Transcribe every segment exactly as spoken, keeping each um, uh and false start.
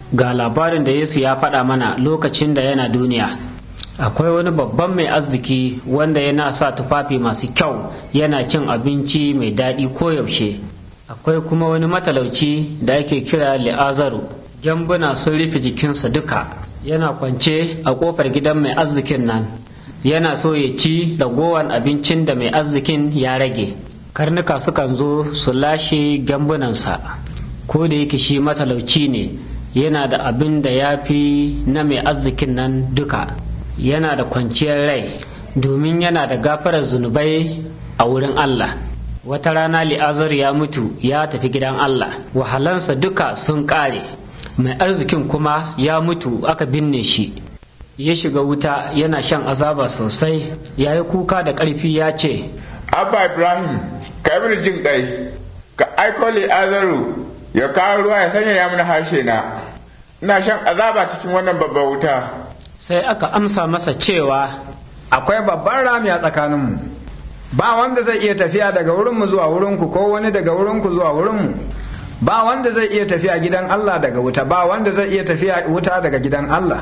Ga labarin da Yesu ya faɗa mana lokacin da yana duniya. Akwai wani babban mai arziki wanda yana sa tufafi masu kyau, yana cin abinci mai daɗi koyaushe. Akwai kuma wani matalauci da ake kira Li'azaru, gyambuna sun rufe jikinsa duka, yana kwance a ƙofar gidan mai arzikin nan, yana so ya ci ragowar abincin da mai arzikin ya rage. Karnuka sukan zo su lashe gyambunansa, ko da yake shi matalauci ne, yana da abin da ya fi na mai arzikin nan duka. Yana da kwanciyar rai domin yana da gafarar zunubai a wurin Allah. Wata rana Li'azar ya mutu ya tafi gidan Allah, wahalansa duka sun ƙare. Mai arzikin kuma ya mutu aka binne shi, ya shiga wuta yana shan azaba sosai. Ya yi kuka da ƙarfi ya ce, Abba Ibrahim, ka yi mini jin ƙai, ka aiko Li'azaru ya kawo ruwa ya sanya ya mini harshe na, ina shan azaba cikin wannan babbar wuta. Sai aka amsa masa cewa, akwai babban rami a tsakaninmu, ba wanda zai iya tafiya daga wurinmu zuwa wurinku, ko wani daga wurinku zuwa wurinmu. Ba wanda zai iya tafiya gidan Allah daga wuta, ba wanda zai iya tafiya wuta daga gidan Allah.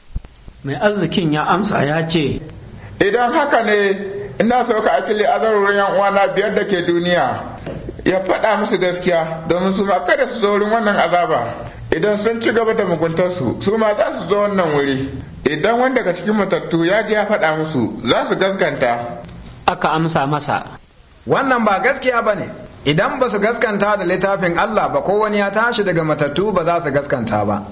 Mai arzikin ya amsa ya ce, Idan haka ne, ina so ka aiki Li'azar wurin yan uwana biyar da ke duniya, ya faɗa musu gaskiya domin su ma kada su zo wurin wannan azaba. Idan sun ci gaba da muguntarsu, su ma za su zo wannan wuri. Idan wanda daga cikin matattu ya ji ya faɗa musu, za su gaskanta. Aka amsa masa, wannan ba gaskiya ba ne. Idan ba su gaskanta da littafin Allah ba, ko wani ya tashi daga matattu, ba za su gaskanta ba.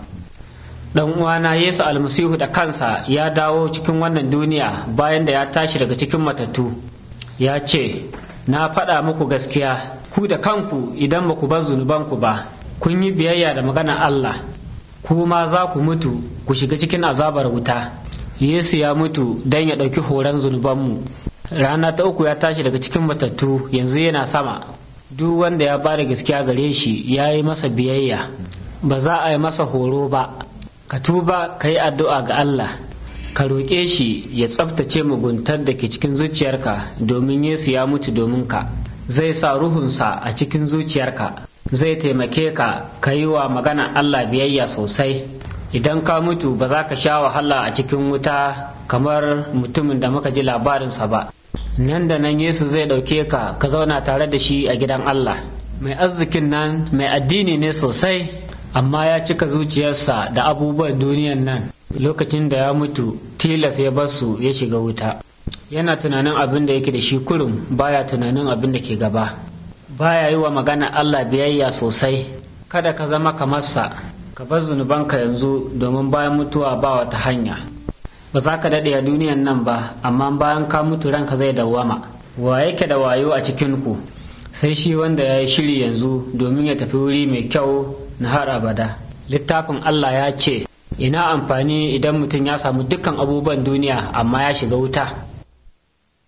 Dan uwana Yesu Almasihu da kansa ya dawo cikin wannan duniya bayan da ya tashi daga cikin matattu. Ya ce, na faɗa muku gaskiya, ku da kanku idan ba ku bar zunubanku ba, kun yi biyayya da maganar Allah, ku ma za ku mutu ku shiga cikin azabar wuta. Yesu ya mutu don ya ɗauki horon zunubanmu. Rana ta uku ya tashi daga cikin matattu, yanzu yana sama. Duk wanda ya ba da gaskiya gare shi ya yi masa biyayya, ba za a yi masa horo ba. Ka tuba ka yi addu'a ga Allah, ka roƙe shi ya tsabtace muguntar da ke cikin zuciyarka, domin Yesu ya mutu domin ka. Zai sa ruhunsa a cikin zuciyarka, zai taimake ka ka yi wa magana Allah biyayya sosai. Idan ka mutu ba za ka sha wahala a cikin wuta kamar mutumin da muka ji labarinsa ba. Nan da nan Yesu zai ɗauke ka ka zauna tare da shi a gidan Allah. Mai arzikin nan mai addini ne sosai, amma ya cika zuciyarsa da abubuwan duniyan nan. Lokacin da ya mutu tilas ya bar su ya shiga wuta. Yana tunanin abin da yake da shi kurum, baya tunanin abin da ke gaba. Baya yi wa magana Allah biyayya sosai. Kada ka zama kamar sa, ka bar zunubanka yanzu, domin bayan mutuwa ba wata hanya. Ba za ka daɗe a duniyan nan ba, amma bayan ka mutu ranka zai dawwama. Wa yake da wayo a cikinku? Sai shi wanda ya yi shiri yanzu domin ya tafi wuri mai kyau na har abada. Littafin Allah ya ce, ina amfani idan mutum ya samu dukkan abubuwan duniya amma ya shiga wuta?